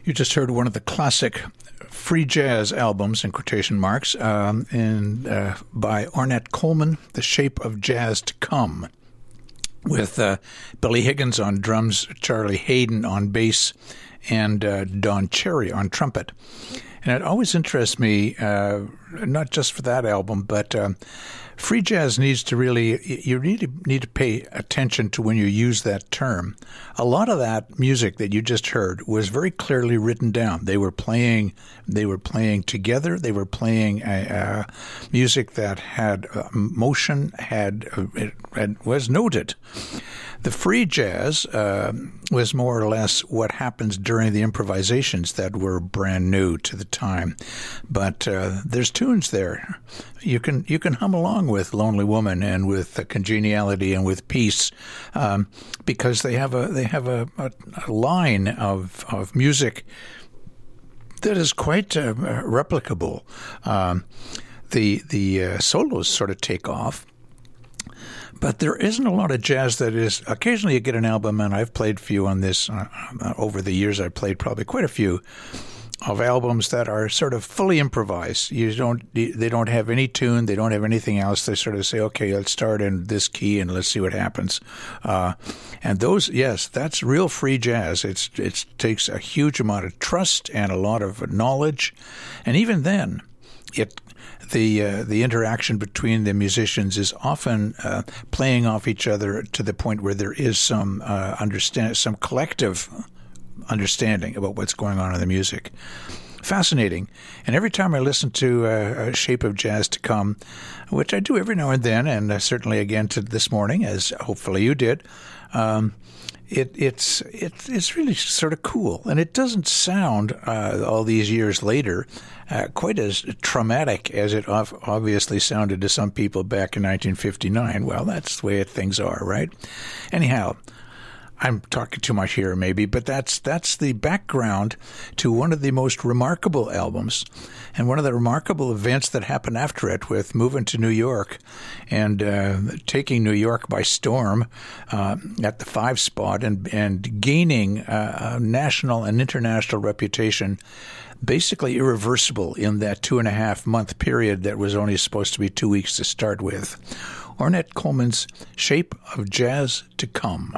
You just heard one of the classic free jazz albums, in quotation marks, by Ornette Coleman, The Shape of Jazz to Come, with Billy Higgins on drums, Charlie Hayden on bass, and Don Cherry on trumpet. And it always interests me, not just for that album, but free jazz needs to you really need to pay attention to when you use that term. A lot of that music that you just heard was very clearly written down. They were playing together. They were playing music that had motion, was noted. The free jazz was more or less what happens during the improvisations that were brand new to the time. But there's tunes there. You can hum along with Lonely Woman and with Congeniality and with Peace, because they have a line of music that is quite replicable. The solos sort of take off. But there isn't a lot of jazz that is. Occasionally you get an album, and I've played a few on this. Over the years, I've played probably quite a few of albums that are sort of fully improvised. They don't have any tune. They don't have anything else. They sort of say, okay, let's start in this key and let's see what happens. And those, yes, that's real free jazz. It takes a huge amount of trust and a lot of knowledge. And even then, the interaction between the musicians is often playing off each other to the point where there is some some collective understanding about what's going on in the music. Fascinating. And every time I listen to A Shape of Jazz to Come, which I do every now and then, and certainly again to this morning, as hopefully you did, it's really sort of cool. And it doesn't sound, all these years later, quite as traumatic as it obviously sounded to some people back in 1959. Well, that's the way things are, right? Anyhow, I'm talking too much here maybe, but that's the background to one of the most remarkable albums and one of the remarkable events that happened after it, with moving to New York and taking New York by storm at the 5 spot and gaining a national and international reputation, basically irreversible in that 2.5 month period that was only supposed to be 2 weeks to start with. Ornette Coleman's Shape of Jazz to Come.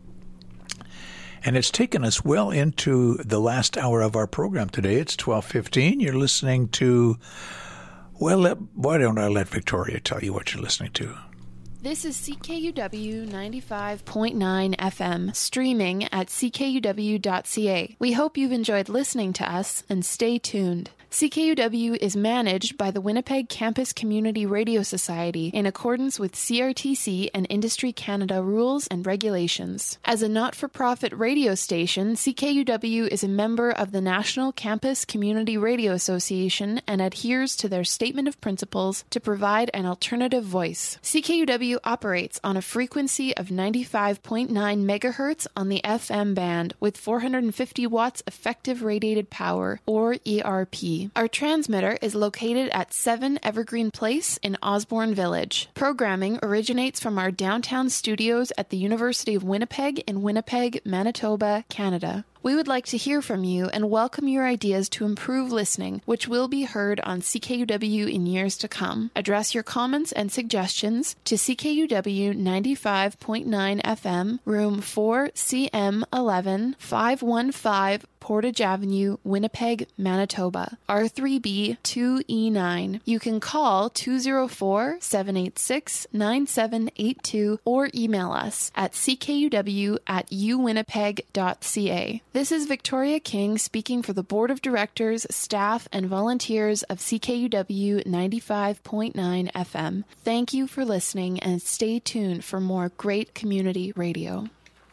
And it's taken us well into the last hour of our program today. It's 12:15. You're listening to, well, why don't I let Victoria tell you what you're listening to? This is CKUW 95.9 FM, streaming at ckuw.ca. We hope you've enjoyed listening to us, and stay tuned. CKUW is managed by the Winnipeg Campus Community Radio Society in accordance with CRTC and Industry Canada rules and regulations. As a not-for-profit radio station, CKUW is a member of the National Campus Community Radio Association and adheres to their statement of principles to provide an alternative voice. CKUW operates on a frequency of 95.9 megahertz on the FM band with 450 watts effective radiated power, or ERP. Our transmitter is located at 7 Evergreen Place in Osborne Village. Programming originates from our downtown studios at the University of Winnipeg in Winnipeg, Manitoba, Canada. We would like to hear from you and welcome your ideas to improve listening, which will be heard on CKUW in years to come. Address your comments and suggestions to CKUW 95.9 FM, room 4CM11, 515 Portage Avenue, Winnipeg, Manitoba, R3B 2E9. You can call 204-786-9782 or email us at ckuw@uwinnipeg.ca. This is Victoria King speaking for the Board of Directors, staff, and volunteers of CKUW 95.9 FM. Thank you for listening, and stay tuned for more great community radio.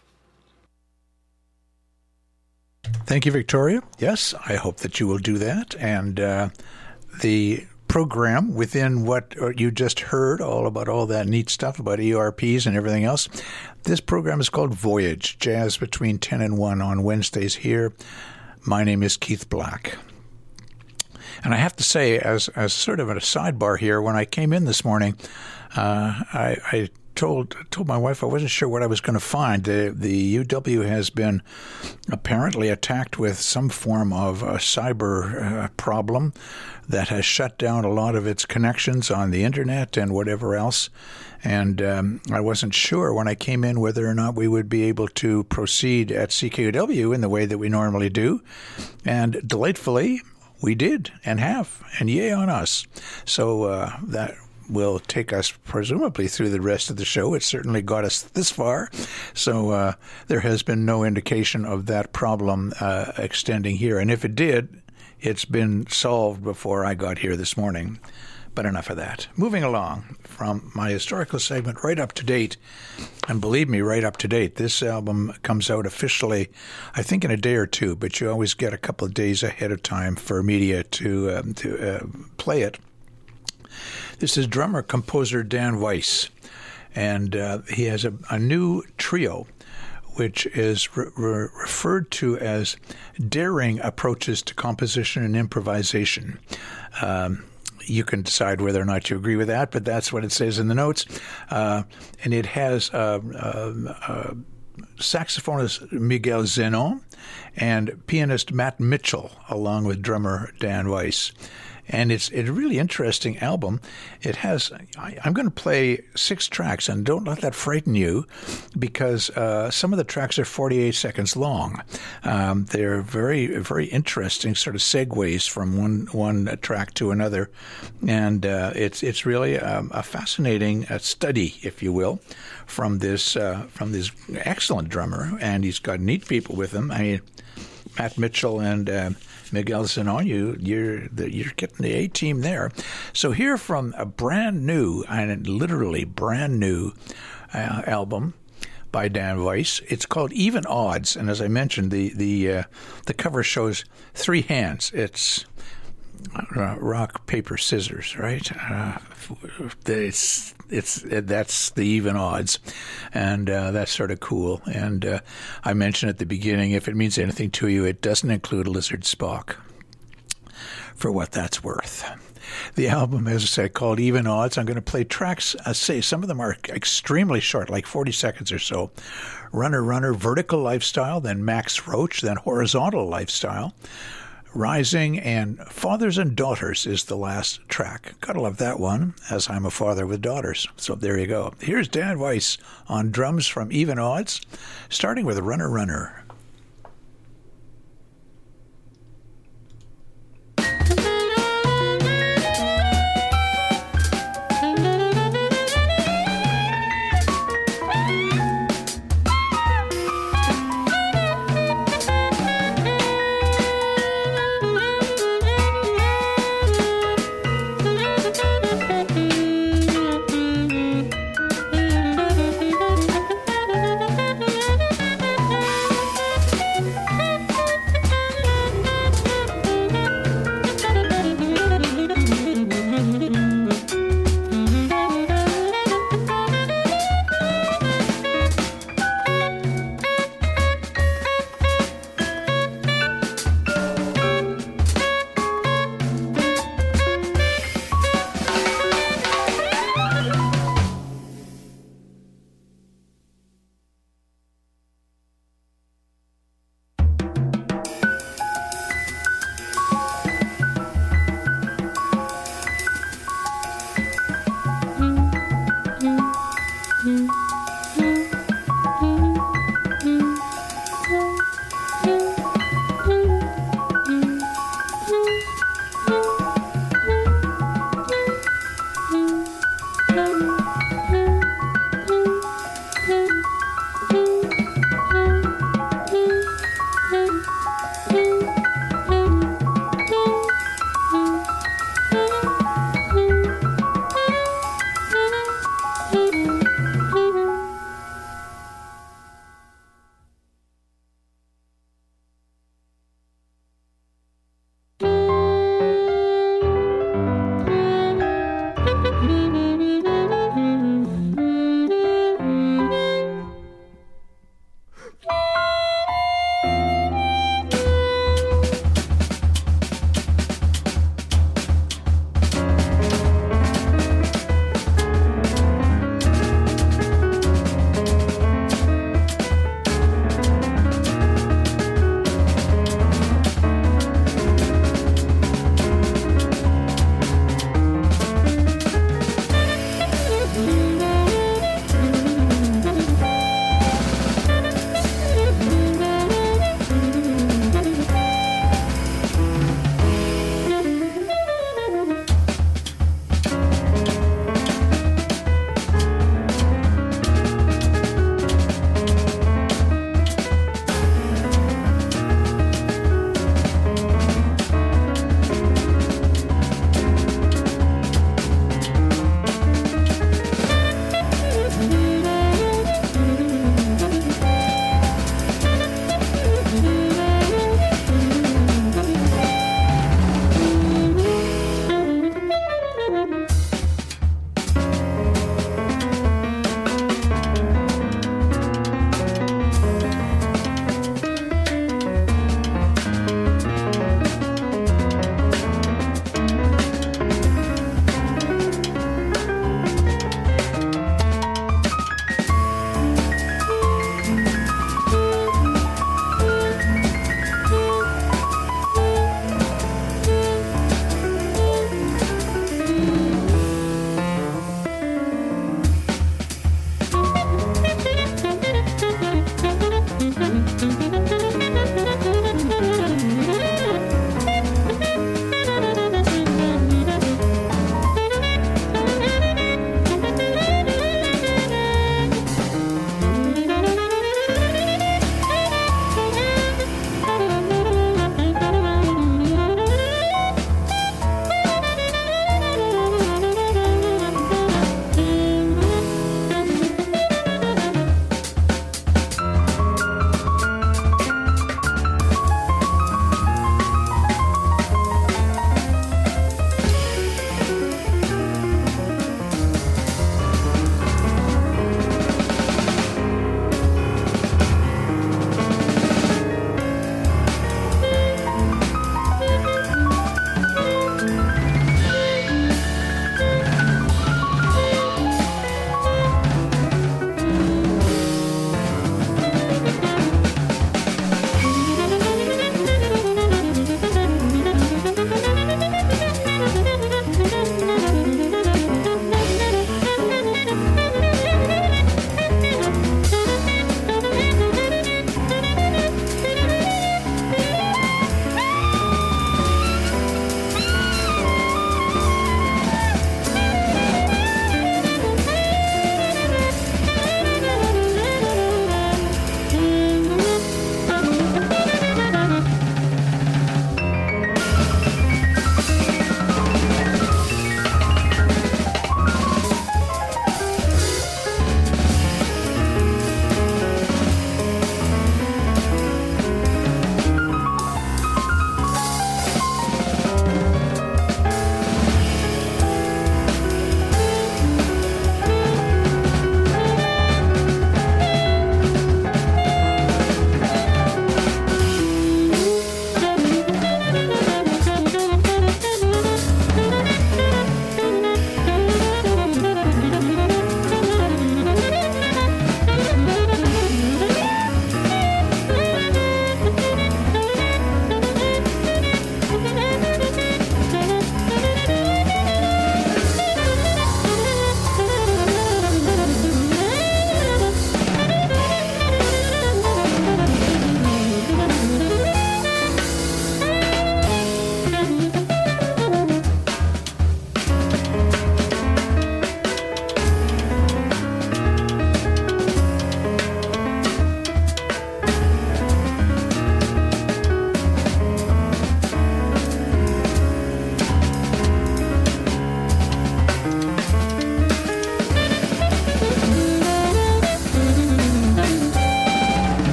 Thank you, Victoria. Yes, I hope that you will do that. And the program within what you just heard, all about all that neat stuff about ERPs and everything else, this program is called Voyage, Jazz Between 10 and 1 on Wednesdays here. My name is Keith Black. And I have to say, as sort of a sidebar here, when I came in this morning, I told my wife I wasn't sure what I was going to find. The UW has been apparently attacked with some form of a cyber problem that has shut down a lot of its connections on the internet and whatever else. And I wasn't sure when I came in whether or not we would be able to proceed at CKUW in the way that we normally do. And delightfully, we did and have, and yay on us. So that will take us presumably through the rest of the show. It certainly got us this far. So there has been no indication of that problem extending here. And if it did, it's been solved before I got here this morning. But enough of that. Moving along from my historical segment, right up to date, and believe me, right up to date. This album comes out officially, I think, in a day or two, but you always get a couple of days ahead of time for media to play it. This is drummer-composer Dan Weiss, and he has a new trio, which is referred to as daring approaches to composition and improvisation. You can decide whether or not you agree with that, but that's what it says in the notes. And it has saxophonist Miguel Zenon and pianist Matt Mitchell, along with drummer Dan Weiss. And it's a really interesting album. It has, I'm going to play 6 tracks, and don't let that frighten you, because some of the tracks are 48 seconds long. They're very, very interesting sort of segues from one track to another. And it's really a fascinating study, if you will, from this excellent drummer. And he's got neat people with him. I mean, Matt Mitchell and Miguel Zenon, you're getting the A-team there. So here from a brand new, and literally brand new album by Dan Weiss. It's called Even Odds, and as I mentioned, the cover shows 3 hands. It's rock, paper, scissors, right? That's the even odds, and that's sort of cool. And I mentioned at the beginning, if it means anything to you, it doesn't include Lizard Spock, for what that's worth. The album, as I said, called Even Odds. I'm going to play tracks. Some of them are extremely short, like 40 seconds or so. Runner, Runner, Vertical Lifestyle, then Max Roach, then Horizontal Lifestyle. Rising, and Fathers and Daughters is the last track. Gotta love that one, as I'm a father with daughters. So there you go. Here's Dan Weiss on drums from Even Odds, starting with Runner, Runner.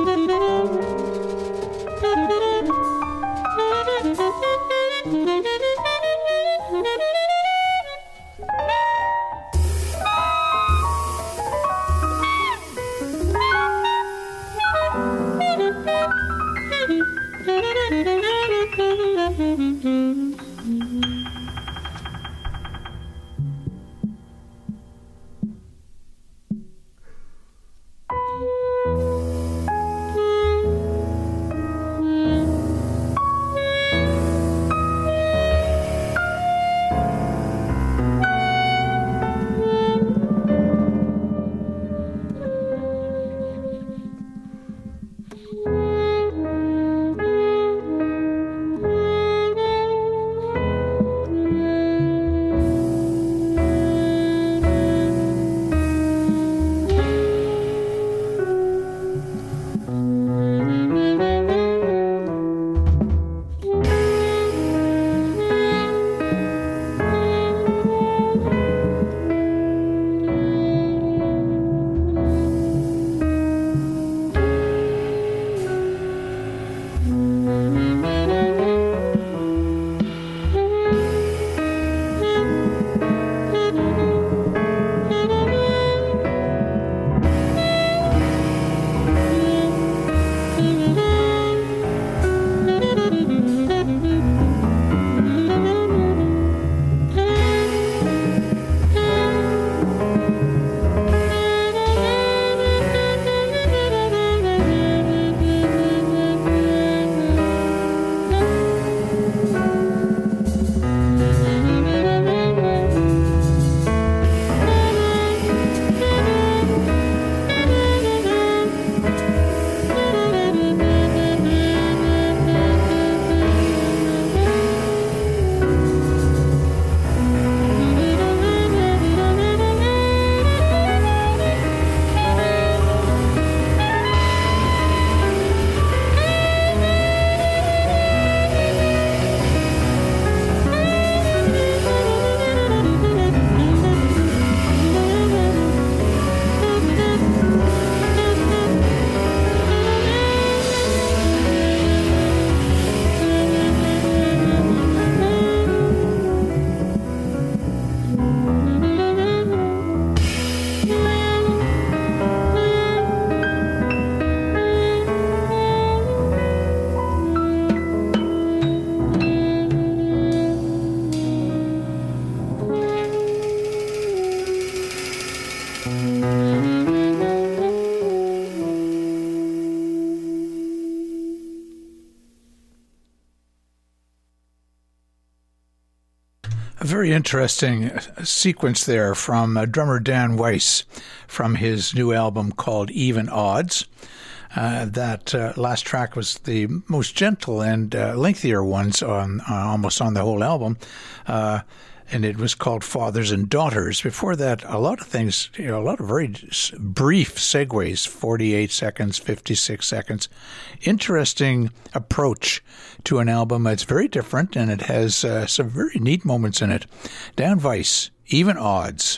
A very interesting sequence there from drummer Dan Weiss from his new album called Even Odds. That last track was the most gentle and lengthier ones almost on the whole album. And it was called Fathers and Daughters. Before that, a lot of things, a lot of very brief segues, 48 seconds, 56 seconds. Interesting approach to an album. It's very different, and it has some very neat moments in it. Dan Weiss, Even Odds.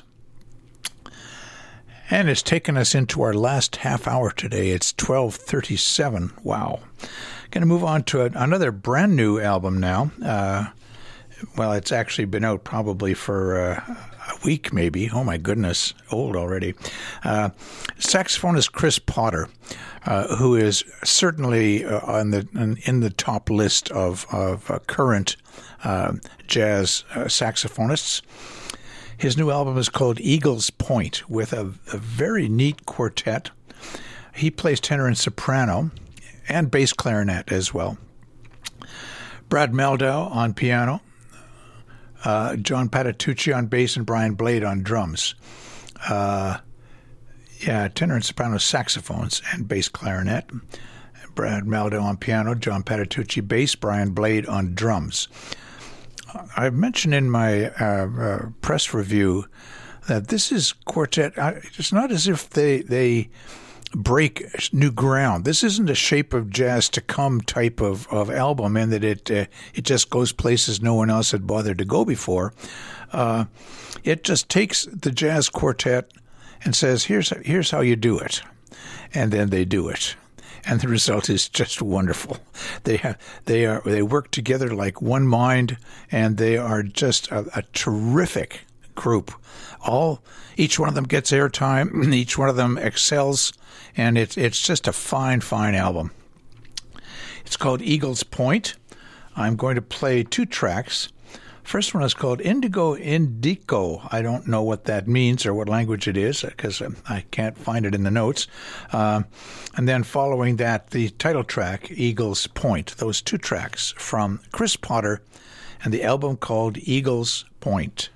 And it's taken us into our last half hour today. It's 12:37. Wow. Going to move on to another brand new album now. Well, it's actually been out probably for a week, maybe. Oh, my goodness. Old already. Saxophonist Chris Potter, who is certainly in the top list of current jazz saxophonists. His new album is called Eagle's Point, with a very neat quartet. He plays tenor and soprano and bass clarinet as well. Brad Meldau on piano. John Patitucci on bass and Brian Blade on drums. Tenor and soprano saxophones and bass clarinet. Brad Meldau on piano, John Patitucci bass, Brian Blade on drums. I've mentioned in my press review that this is quartet. It's not as if they break new ground. This isn't a shape of jazz to come type of album, in that it just goes places no one else had bothered to go before. It just takes the jazz quartet and says, here's how you do it, and then they do it. and the result is just wonderful. They work together like one mind, and they are just a terrific group. Each one of them gets airtime, each one of them excels, and it's just a fine album. It's called Eagles Point. I'm going to play 2 tracks. First one is called Indigo Indico. I don't know what that means or what language it is because I can't find it in the notes. And then following that, the title track, Eagles Point. Those 2 tracks from Chris Potter and the album called Eagles Point.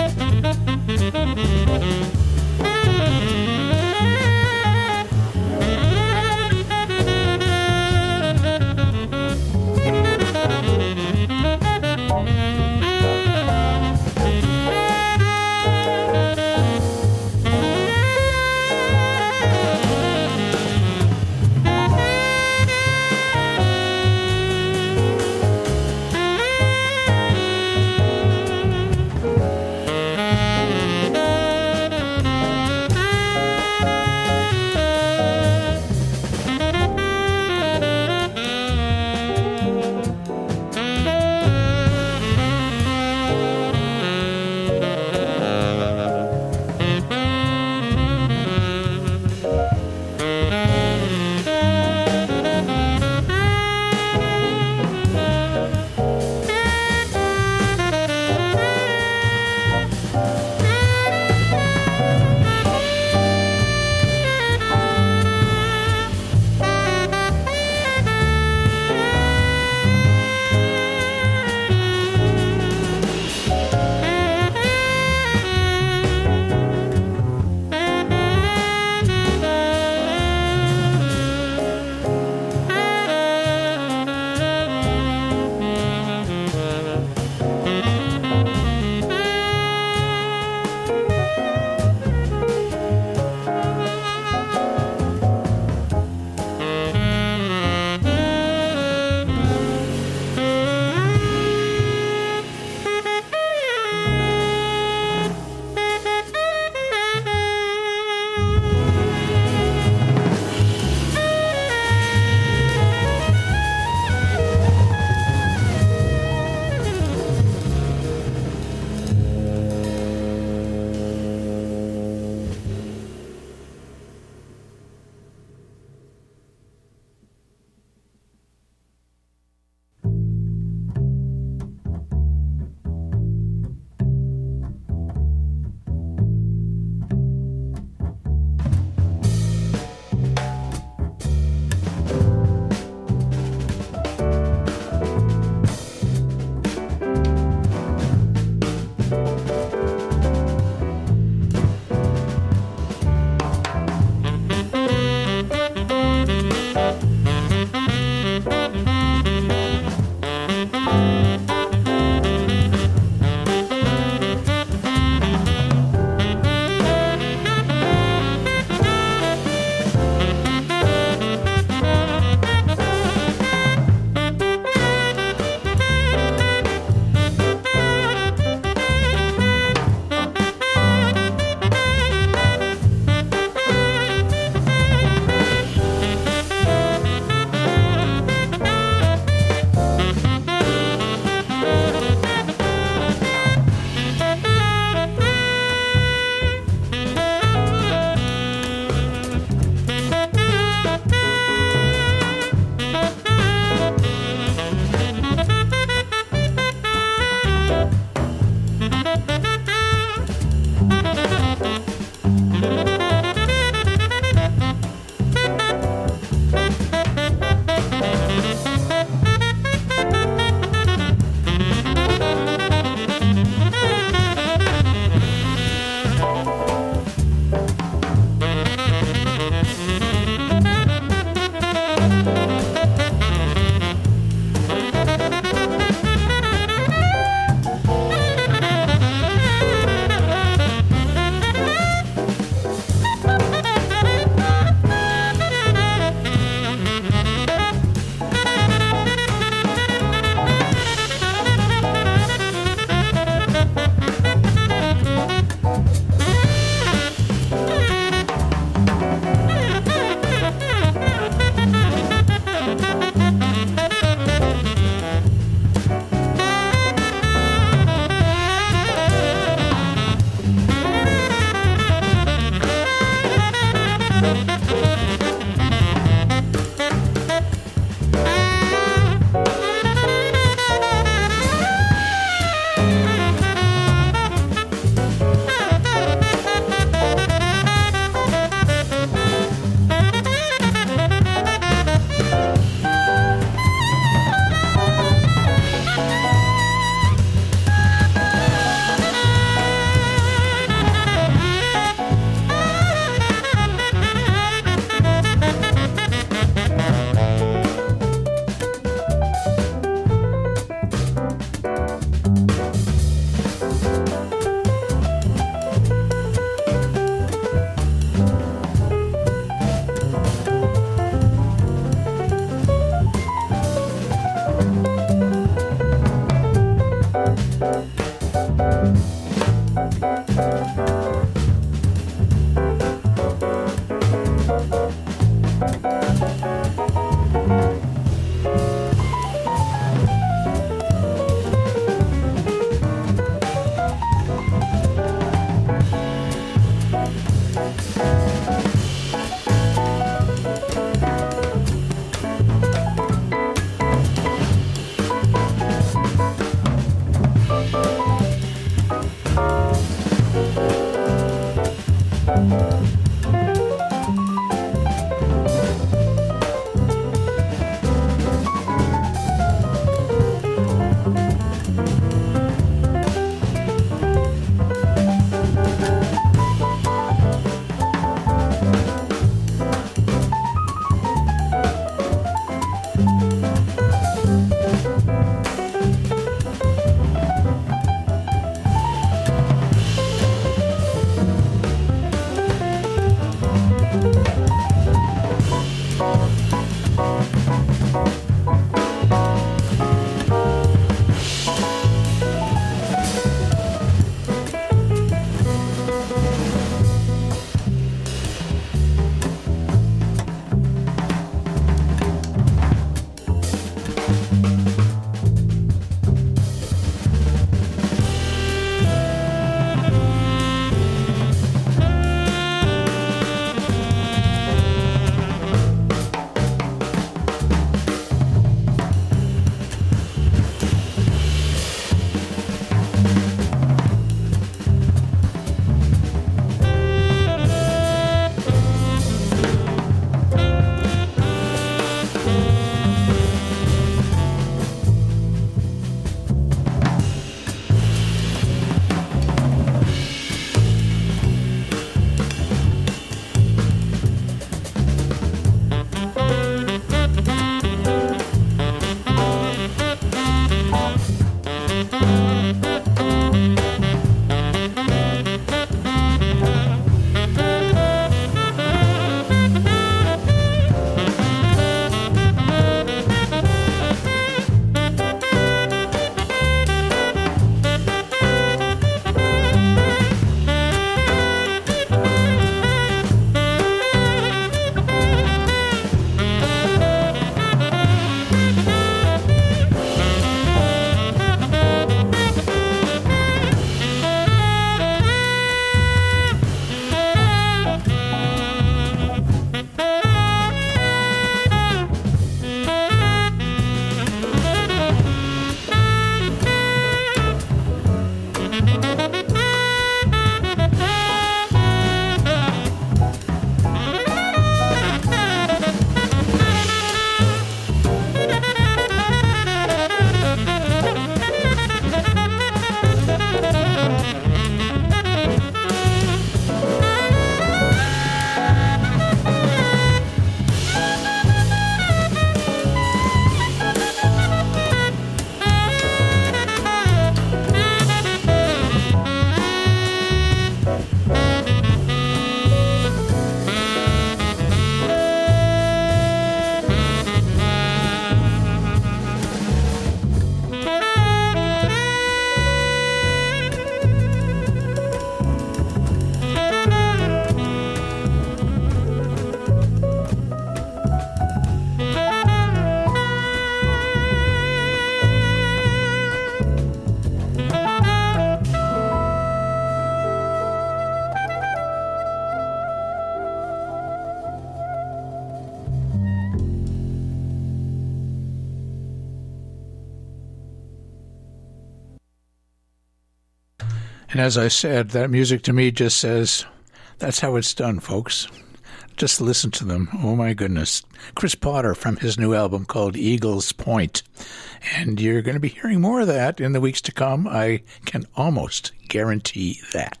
And as I said, that music to me just says, that's how it's done, folks. Just listen to them. Oh, my goodness. Chris Potter from his new album called Eagles Point. And you're going to be hearing more of that in the weeks to come. I can almost guarantee that.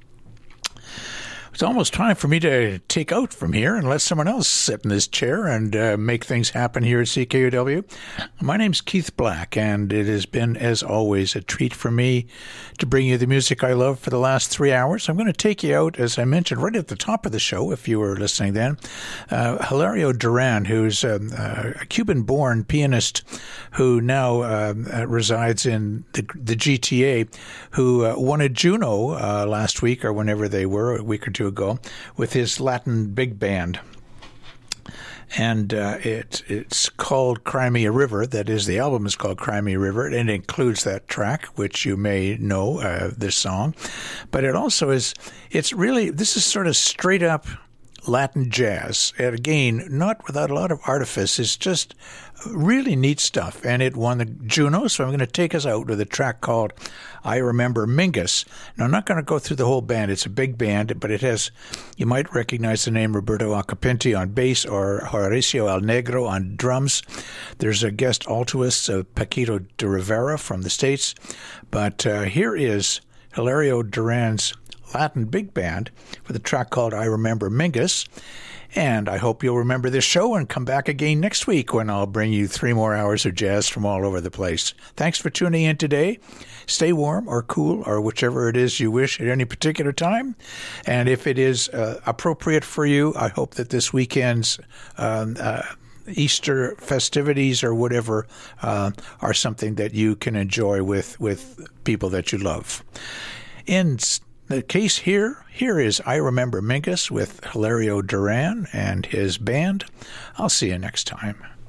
It's almost time for me to take out from here and let someone else sit in this chair and make things happen here at CKUW. My name's Keith Black, and it has been, as always, a treat for me to bring you the music I love for the last 3 hours. I'm going to take you out, as I mentioned, right at the top of the show, if you were listening then. Hilario Duran, who's a Cuban-born pianist who now resides in the GTA, who won a Juno last week, or whenever they were, a week or two ago, with his Latin big band. And it's called Cry Me a River. That is, the album is called Cry Me a River, and it includes that track, which you may know, this song. But it also is, it's really, this is sort of straight up Latin jazz. And again, not without a lot of artifice. It's just really neat stuff. And it won the Juno, so I'm going to take us out with a track called I Remember Mingus. Now, I'm not going to go through the whole band. It's a big band, but it has, you might recognize the name Roberto Acapinti on bass or Horacio El Negro on drums. There's a guest altoist, Paquito de Rivera from the States. But here is Hilario Duran's Latin big band with a track called I Remember Mingus. And I hope you'll remember this show and come back again next week when I'll bring you 3 more hours of jazz from all over the place. Thanks for tuning in today. Stay warm or cool or whichever it is you wish at any particular time. And if it is appropriate for you, I hope that this weekend's Easter festivities or whatever are something that you can enjoy with people that you love. In the case here is I Remember Mingus with Hilario Duran and his band. I'll see you next time.